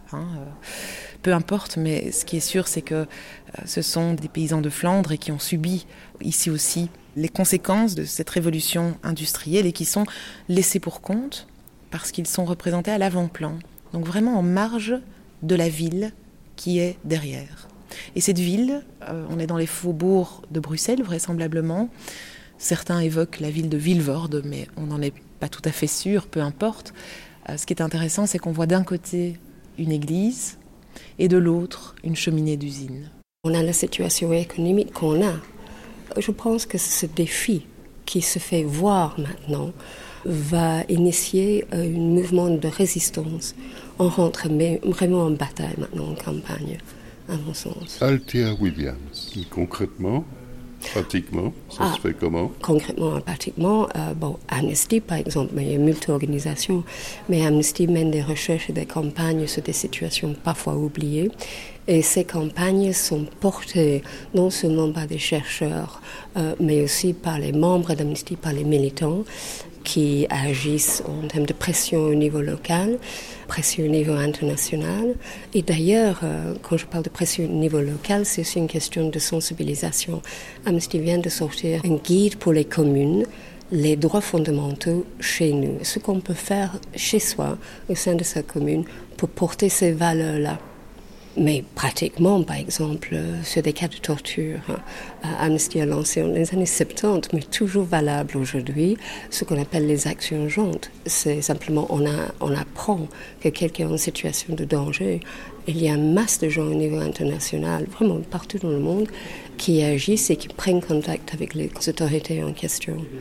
[SPEAKER 14] peu importe, mais ce qui est sûr, c'est que ce sont des paysans de Flandre et qui ont subi ici aussi les conséquences de cette révolution industrielle et qui sont laissés pour compte parce qu'ils sont représentés à l'avant-plan, donc vraiment en marge de la ville qui est derrière. Et cette ville, on est dans les faubourgs de Bruxelles, vraisemblablement. Certains évoquent la ville de Vilvoorde, mais on n'en est pas tout à fait sûr, peu importe. Ce qui est intéressant, c'est qu'on voit d'un côté une église et de l'autre une cheminée d'usine.
[SPEAKER 2] On a la situation économique qu'on a. Je pense que ce défi qui se fait voir maintenant va initier un mouvement de résistance. On rentre vraiment en bataille maintenant en campagne, à mon sens.
[SPEAKER 7] Althea Williams, concrètement, pratiquement, ça se fait comment ?
[SPEAKER 2] Concrètement, pratiquement, Amnesty par exemple, mais il y a multi-organisations, mais Amnesty mène des recherches et des campagnes sur des situations parfois oubliées. Et ces campagnes sont portées non seulement par des chercheurs, mais aussi par les membres d'Amnesty, par les militants, qui agissent en termes de pression au niveau local, pression au niveau international. Et d'ailleurs, quand je parle de pression au niveau local, c'est aussi une question de sensibilisation. Amnesty vient de sortir un guide pour les communes, les droits fondamentaux chez nous. Ce qu'on peut faire chez soi, au sein de sa commune, pour porter ces valeurs-là. Mais pratiquement, par exemple, sur des cas de torture, Amnesty a lancé dans les années 70, mais toujours valable aujourd'hui, ce qu'on appelle les actions urgentes. C'est simplement, on apprend que quelqu'un est en situation de danger. Il y a une masse de gens au niveau international, vraiment partout dans le monde, qui agissent et qui prennent contact avec les autorités en question.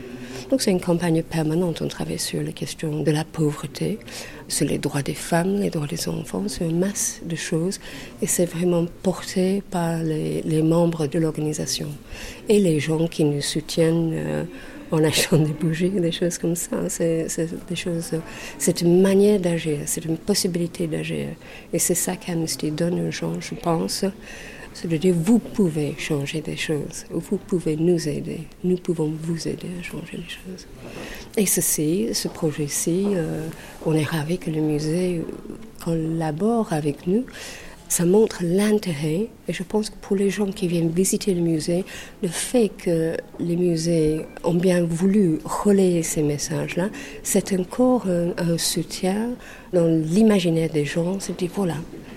[SPEAKER 2] Donc c'est une campagne permanente. On travaille sur les questions de la pauvreté, sur les droits des femmes, les droits des enfants, sur une masse de choses. Et c'est vraiment porté par les membres de l'organisation et les gens qui nous soutiennent en achetant des bougies, des choses comme ça. C'est des choses, c'est une manière d'agir, c'est une possibilité d'agir. Et c'est ça qu'Amnesty donne aux gens, je pense. C'est de dire, vous pouvez changer des choses, vous pouvez nous aider, nous pouvons vous aider à changer les choses. Et ce projet-ci, on est ravis que le musée collabore avec nous. Ça montre l'intérêt, et je pense que pour les gens qui viennent visiter le musée, le fait que les musées ont bien voulu relayer ces messages-là, c'est encore un soutien dans l'imaginaire des gens. C'est dit, voilà,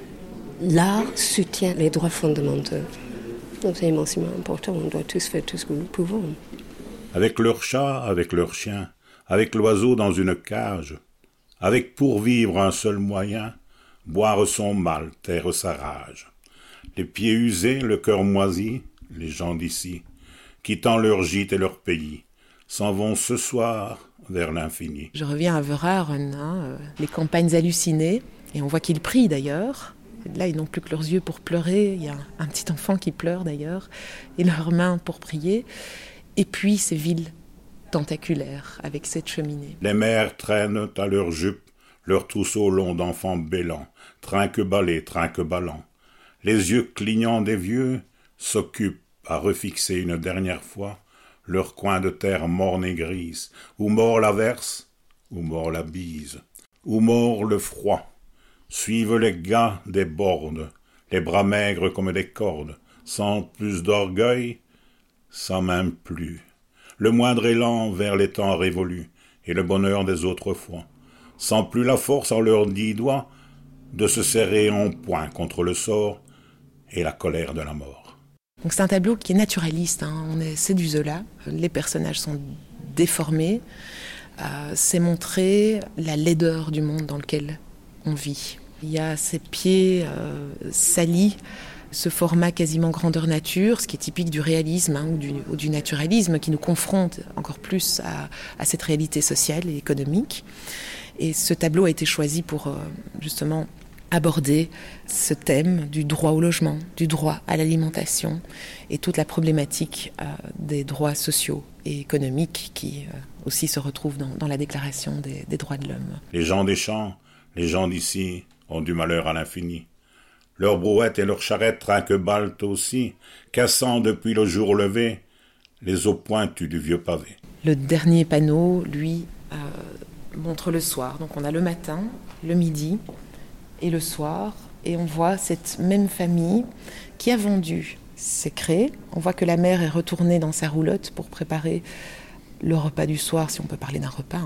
[SPEAKER 2] l'art soutient les droits fondamentaux. Donc c'est immensément important, on doit tous faire tout ce que nous pouvons.
[SPEAKER 6] Avec leur chat, avec leur chien, avec l'oiseau dans une cage, avec pour vivre un seul moyen, boire son mal, taire sa rage. Les pieds usés, le cœur moisi, les gens d'ici, quittant leur gîte et leur pays, s'en vont ce soir vers l'infini.
[SPEAKER 14] Je reviens à Verhaeren, les campagnes hallucinées, et on voit qu'ils prient d'ailleurs. Là, ils n'ont plus que leurs yeux pour pleurer, il y a un petit enfant qui pleure d'ailleurs, et leurs mains pour prier. Et puis ces villes tentaculaires avec cette cheminée.
[SPEAKER 6] Les mères traînent à leurs jupes leurs trousseaux longs d'enfants bêlants, trinque-ballant. Les yeux clignants des vieux s'occupent à refixer une dernière fois leur coin de terre morne et grise, où mord l'averse, où mord la bise, où mord le froid. Suivent les gars des bornes, les bras maigres comme des cordes, sans plus d'orgueil, sans même plus. Le moindre élan vers les temps révolus et le bonheur des autres fois, sans plus la force en leurs 10 doigts de se serrer en poing contre le sort et la colère de la mort.
[SPEAKER 14] Donc c'est un tableau qui est naturaliste, c'est du Zola, les personnages sont déformés, c'est montrer la laideur du monde dans lequel on vit. Il y a ces pieds salis, ce format quasiment grandeur nature, ce qui est typique du réalisme ou du naturalisme, qui nous confronte encore plus à cette réalité sociale et économique. Et ce tableau a été choisi pour justement aborder ce thème du droit au logement, du droit à l'alimentation et toute la problématique des droits sociaux et économiques qui aussi se retrouvent dans la déclaration des droits de l'homme.
[SPEAKER 6] Les gens des champs, les gens d'ici ont du malheur à l'infini. Leurs brouettes et leurs charrettes trinquent-ballent aussi, cassant depuis le jour levé les eaux pointues du vieux pavé.
[SPEAKER 14] Le dernier panneau, lui, montre le soir. Donc on a le matin, le midi et le soir. Et on voit cette même famille qui a vendu ses craies. On voit que la mère est retournée dans sa roulotte pour préparer le repas du soir, si on peut parler d'un repas,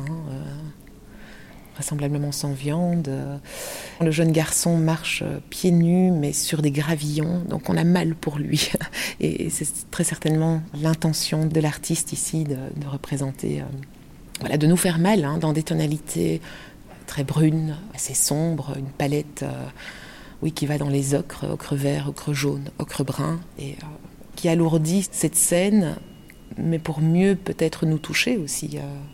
[SPEAKER 14] vraisemblablement sans viande. Le jeune garçon marche pieds nus, mais sur des gravillons, donc on a mal pour lui. Et c'est très certainement l'intention de l'artiste ici de représenter, de nous faire mal, dans des tonalités très brunes, assez sombres, une palette qui va dans les ocre vert, ocre jaune, ocre brun, et qui alourdit cette scène, mais pour mieux peut-être nous toucher aussi.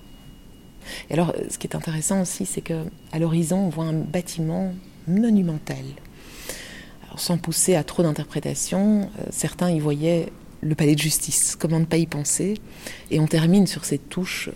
[SPEAKER 14] Et alors, ce qui est intéressant aussi, c'est qu'à l'horizon, on voit un bâtiment monumental. Alors, sans pousser à trop d'interprétations, certains y voyaient le palais de justice. Comment ne pas y penser ? Et on termine sur cette touche.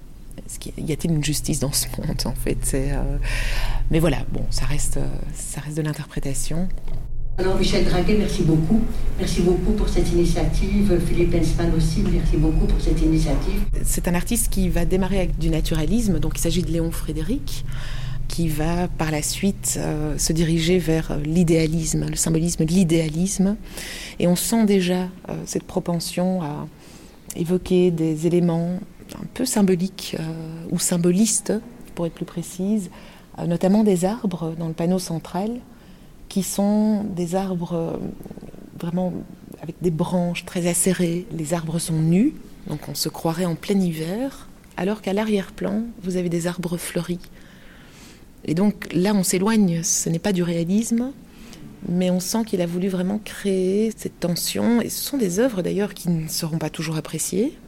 [SPEAKER 14] Y a-t-il une justice dans ce monde, en fait ? Mais voilà, bon, ça reste de l'interprétation.
[SPEAKER 9] Alors Michel Draguet, merci beaucoup. Merci beaucoup pour cette initiative. Philippe Hensman aussi, merci beaucoup pour cette initiative.
[SPEAKER 14] C'est un artiste qui va démarrer avec du naturalisme, donc il s'agit de Léon Frédéric, qui va par la suite se diriger vers l'idéalisme, le symbolisme de l'idéalisme. Et on sent déjà cette propension à évoquer des éléments un peu symboliques ou symbolistes, pour être plus précise, notamment des arbres dans le panneau central, qui sont des arbres vraiment avec des branches très acérées. Les arbres sont nus, donc on se croirait en plein hiver, alors qu'à l'arrière-plan, vous avez des arbres fleuris. Et donc là, on s'éloigne, ce n'est pas du réalisme, mais on sent qu'il a voulu vraiment créer cette tension. Et ce sont des œuvres d'ailleurs qui ne seront pas toujours appréciées,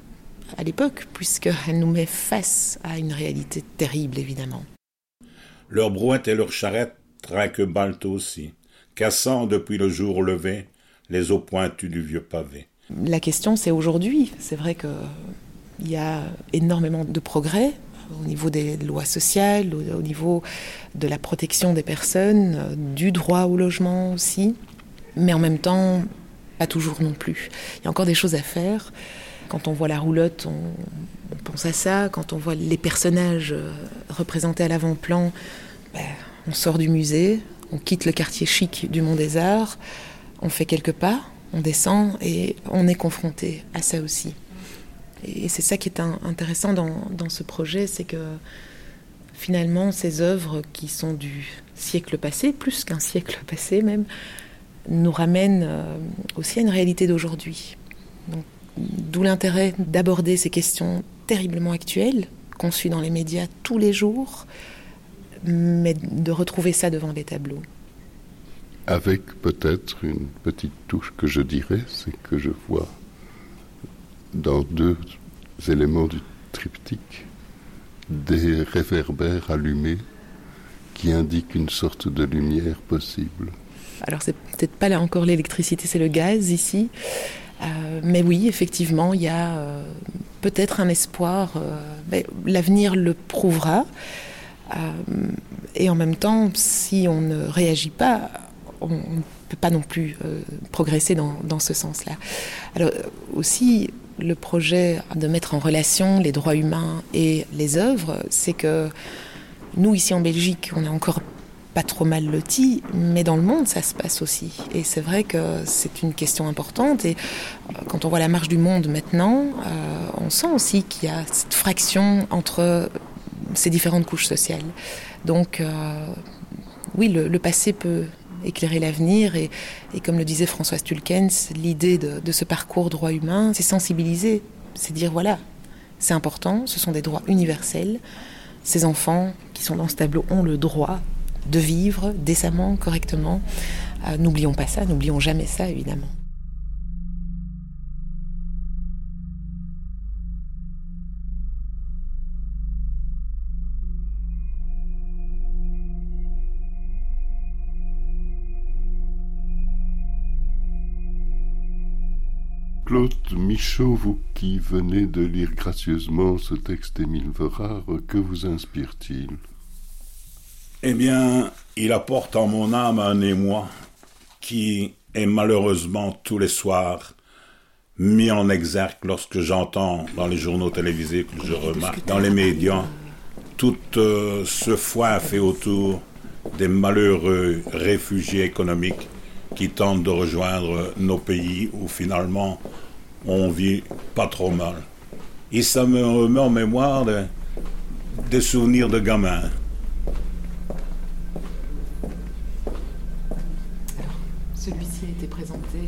[SPEAKER 14] à l'époque, puisqu'elle nous met face à une réalité terrible, évidemment.
[SPEAKER 6] Leurs brouettes et leurs charrettes trinquent balto aussi, cassant depuis le jour levé les eaux pointues du vieux pavé.
[SPEAKER 14] La question, c'est aujourd'hui. C'est vrai qu'il y a énormément de progrès au niveau des lois sociales, au niveau de la protection des personnes, du droit au logement aussi. Mais en même temps, pas toujours non plus. Il y a encore des choses à faire. Quand on voit la roulotte, on pense à ça. Quand on voit les personnages représentés à l'avant-plan, on sort du musée, on quitte le quartier chic du Mont des Arts, on fait quelques pas, on descend et on est confronté à ça aussi. Et c'est ça qui est intéressant dans ce projet, c'est que finalement ces œuvres qui sont du siècle passé, plus qu'un siècle passé même, nous ramènent aussi à une réalité d'aujourd'hui. Donc, d'où l'intérêt d'aborder ces questions terriblement actuelles, qu'on suit dans les médias tous les jours, mais de retrouver ça devant les tableaux.
[SPEAKER 7] Avec peut-être une petite touche que je dirais, c'est que je vois dans 2 éléments du triptyque des réverbères allumés qui indiquent une sorte de lumière possible. Alors
[SPEAKER 14] c'est peut-être pas là encore l'électricité, c'est le gaz ici. Mais oui, effectivement, il y a peut-être un espoir. L'avenir le prouvera. Et en même temps, si on ne réagit pas, on ne peut pas non plus progresser dans ce sens-là. Alors aussi, le projet de mettre en relation les droits humains et les œuvres, c'est que nous, ici en Belgique, on est encore pas trop mal lotis, mais dans le monde, ça se passe aussi. Et c'est vrai que c'est une question importante. Et quand on voit la marche du monde maintenant, on sent aussi qu'il y a cette fraction entre ces différentes couches sociales. Donc, oui, le passé peut éclairer l'avenir. Et comme le disait Françoise Tulkens, l'idée de ce parcours droit humain, c'est sensibiliser. C'est dire, voilà, c'est important, ce sont des droits universels. Ces enfants qui sont dans ce tableau ont le droit de vivre décemment, correctement. N'oublions pas ça, n'oublions jamais ça, évidemment.
[SPEAKER 7] Claude Michaud, vous qui venez de lire gracieusement ce texte d'Émile Verard, que vous inspire-t-il ?
[SPEAKER 6] Eh bien, il apporte en mon âme un émoi qui est malheureusement tous les soirs mis en exergue lorsque j'entends dans les journaux télévisés, que je remarque dans les médias, tout ce foin fait autour des malheureux réfugiés économiques qui tentent de rejoindre nos pays où finalement on vit pas trop mal. Et ça me remet en mémoire des souvenirs de gamins.
[SPEAKER 14] Celui-ci a été présenté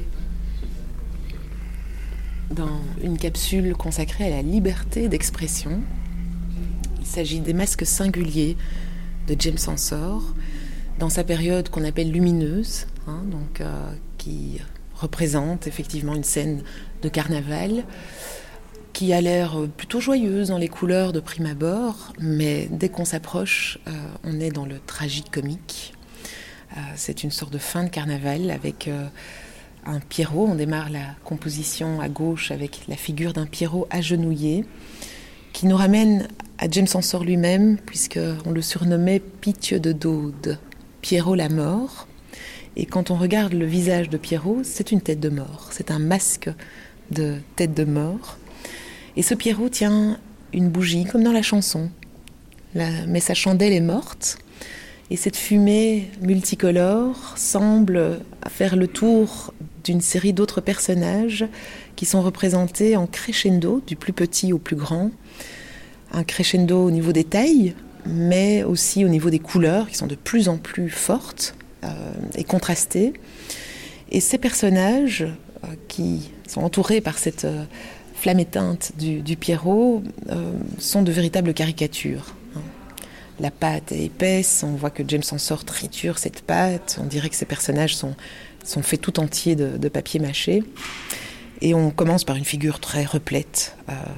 [SPEAKER 14] dans une capsule consacrée à la liberté d'expression. Il s'agit des masques singuliers de James Ensor, dans sa période qu'on appelle lumineuse, qui représente effectivement une scène de carnaval qui a l'air plutôt joyeuse dans les couleurs de prime abord, mais dès qu'on s'approche, on est dans le tragique-comique. C'est une sorte de fin de carnaval avec un Pierrot. On démarre la composition à gauche avec la figure d'un Pierrot agenouillé qui nous ramène à James Ensor lui-même, puisqu'on le surnommait Pitié de Daude, Pierrot la mort. Et quand on regarde le visage de Pierrot, c'est une tête de mort. C'est un masque de tête de mort. Et ce Pierrot tient une bougie, comme dans la chanson. Mais sa chandelle est morte. Et cette fumée multicolore semble faire le tour d'une série d'autres personnages qui sont représentés en crescendo, du plus petit au plus grand. Un crescendo au niveau des tailles, mais aussi au niveau des couleurs qui sont de plus en plus fortes et contrastées. Et ces personnages qui sont entourés par cette flamme éteinte du Pierrot sont de véritables caricatures. La pâte est épaisse, on voit que James Ensor triture cette pâte, on dirait que ces personnages sont faits tout entiers de papier mâché. Et on commence par une figure très replète,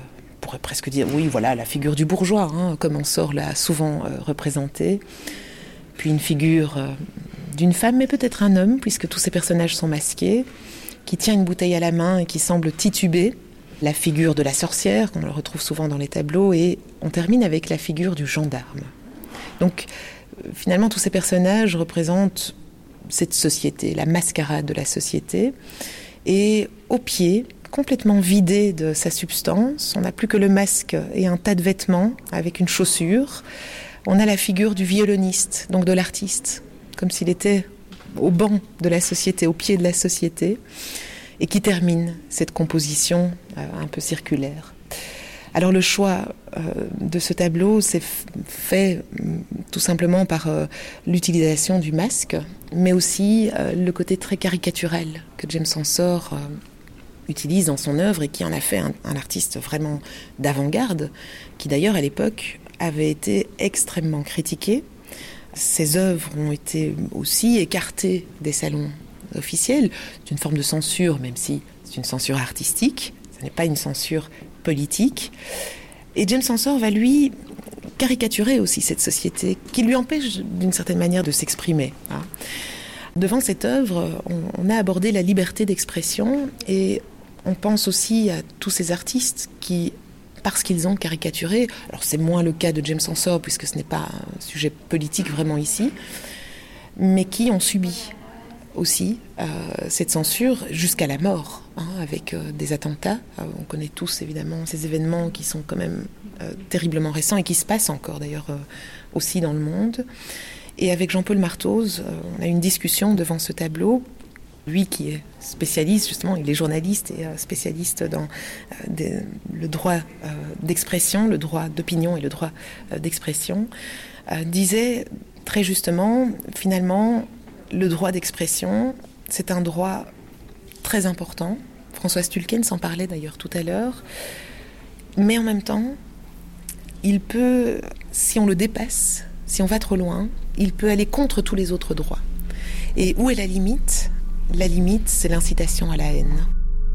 [SPEAKER 14] pourrait presque dire, oui, voilà, la figure du bourgeois, comme Ensor l'a souvent représenté. Puis une figure d'une femme, mais peut-être un homme, puisque tous ces personnages sont masqués, qui tient une bouteille à la main et qui semble tituber. La figure de la sorcière, qu'on le retrouve souvent dans les tableaux, et on termine avec la figure du gendarme. Donc, finalement, tous ces personnages représentent cette société, la mascarade de la société. Et au pied, complètement vidé de sa substance, on n'a plus que le masque et un tas de vêtements avec une chaussure. On a la figure du violoniste, donc de l'artiste, comme s'il était au banc de la société, au pied de la société, et qui termine cette composition un peu circulaire. Alors le choix de ce tableau s'est fait tout simplement par l'utilisation du masque, mais aussi le côté très caricatural que James Ensor utilise dans son œuvre et qui en a fait un artiste vraiment d'avant-garde, qui d'ailleurs à l'époque avait été extrêmement critiqué. Ses œuvres ont été aussi écartées des salons officiels. C'est une forme de censure, même si c'est une censure artistique, ce n'est pas une censure politique. Et James Ensor va lui caricaturer aussi cette société, qui lui empêche d'une certaine manière de s'exprimer. Devant cette œuvre, on a abordé la liberté d'expression et on pense aussi à tous ces artistes qui, parce qu'ils ont caricaturé, alors c'est moins le cas de James Ensor puisque ce n'est pas un sujet politique vraiment ici, mais qui ont subi aussi cette censure jusqu'à la mort, avec des attentats. On connaît tous évidemment ces événements qui sont quand même terriblement récents et qui se passent encore d'ailleurs aussi dans le monde. Et avec Jean-Paul Marthoz, on a eu une discussion devant ce tableau. Lui qui est spécialiste, justement, il est journaliste et spécialiste dans le droit d'expression, le droit d'opinion et le droit d'expression, disait très justement, finalement, le droit d'expression, c'est un droit très important. Françoise Tulken s'en parlait d'ailleurs tout à l'heure. Mais en même temps, il peut, si on le dépasse, si on va trop loin, il peut aller contre tous les autres droits. Et où est la limite ? La limite, c'est l'incitation à la haine.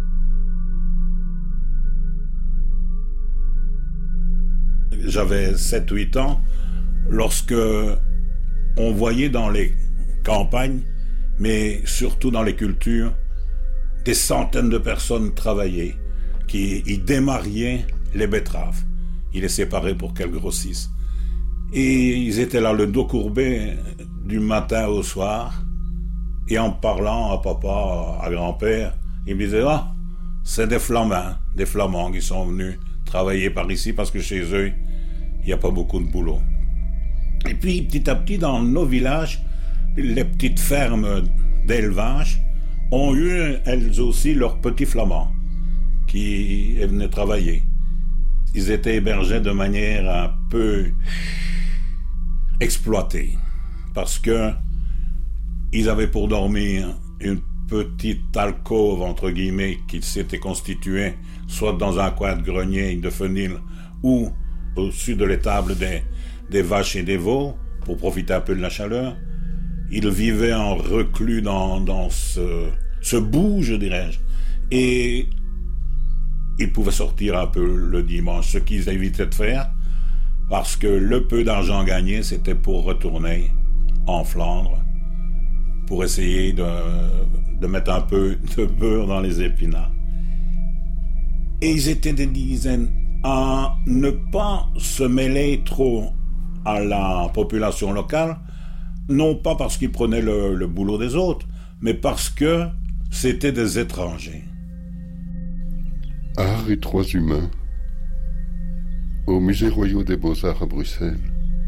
[SPEAKER 6] J'avais 7-8 ans lorsque on voyait dans les campagnes, mais surtout dans les cultures, des centaines de personnes travailler, qui y démariaient les betteraves. Ils les séparaient pour qu'elles grossissent. Et ils étaient là, le dos courbé, du matin au soir, et en parlant à papa, à grand-père, ils me disaient « Ah, c'est des Flamands qui sont venus travailler par ici parce que chez eux, il n'y a pas beaucoup de boulot. » Et puis, petit à petit, dans nos villages, les petites fermes d'élevage ont eu, elles aussi, leurs petits Flamands qui venaient travailler. Ils étaient hébergés de manière un peu exploitée parce que ils avaient pour dormir une petite alcôve, entre guillemets, qui s'était constituée soit dans un coin de grenier de fenil ou au-dessus de l'étable des vaches et des veaux pour profiter un peu de la chaleur. Ils vivaient en reclus dans ce bout, je dirais-je. Et ils pouvaient sortir un peu le dimanche, ce qu'ils évitaient de faire, parce que le peu d'argent gagné, c'était pour retourner en Flandre, pour essayer de mettre un peu de beurre dans les épinards. Et ils étaient des dizaines à ne pas se mêler trop à la population locale, non pas parce qu'ils prenaient le boulot des autres, mais parce que c'était des étrangers.
[SPEAKER 7] Art et droits humains au Musée Royal des Beaux-Arts à Bruxelles.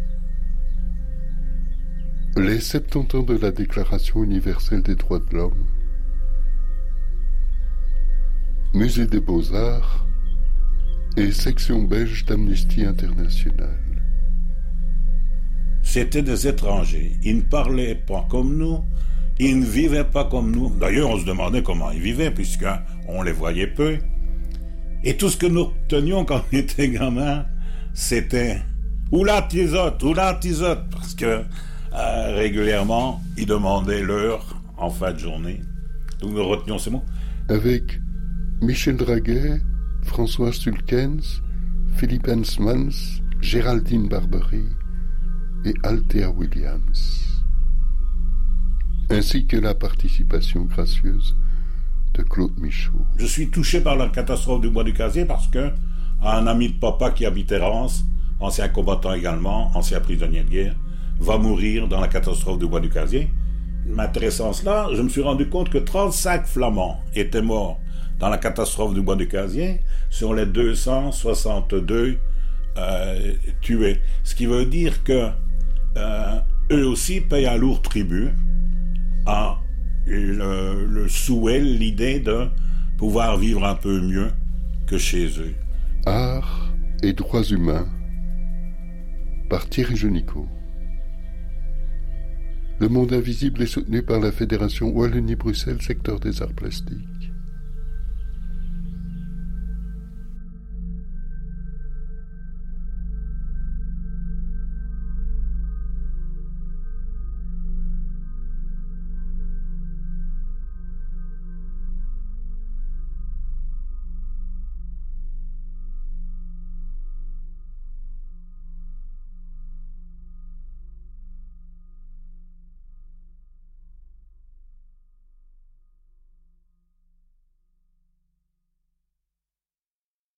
[SPEAKER 7] Les 70 ans de la Déclaration universelle des droits de l'homme. Musée des Beaux-Arts et section belge d'Amnesty International.
[SPEAKER 6] C'était des étrangers. Ils ne parlaient pas comme nous, ils ne vivaient pas comme nous. D'ailleurs, on se demandait comment ils vivaient, puisqu'on les voyait peu. Et tout ce que nous retenions quand on était gamins, c'était « Oula, tisote !» parce que régulièrement, ils demandaient l'heure en fin de journée. Donc nous retenions ces mots.
[SPEAKER 7] Avec Michel Draguet, Françoise Tulkens, Philippe Hensmans, Géraldine Barbery et Althea Williams, ainsi que la participation gracieuse de Claude Michaud.
[SPEAKER 6] Je suis touché par la catastrophe du Bois du Casier parce que un ami de papa qui habitait Rance, ancien combattant également, ancien prisonnier de guerre, va mourir dans la catastrophe du Bois du Casier. M'intéressant cela, je me suis rendu compte que 35 Flamands étaient morts dans la catastrophe du Bois du Casier sur les 262 tués. Ce qui veut dire que eux aussi payent un lourd tribut à le souhait, l'idée de pouvoir vivre un peu mieux que chez eux.
[SPEAKER 7] Art et droits humains par Thierry Genicot. Le Monde Invisible est soutenu par la Fédération Wallonie-Bruxelles, secteur des arts plastiques.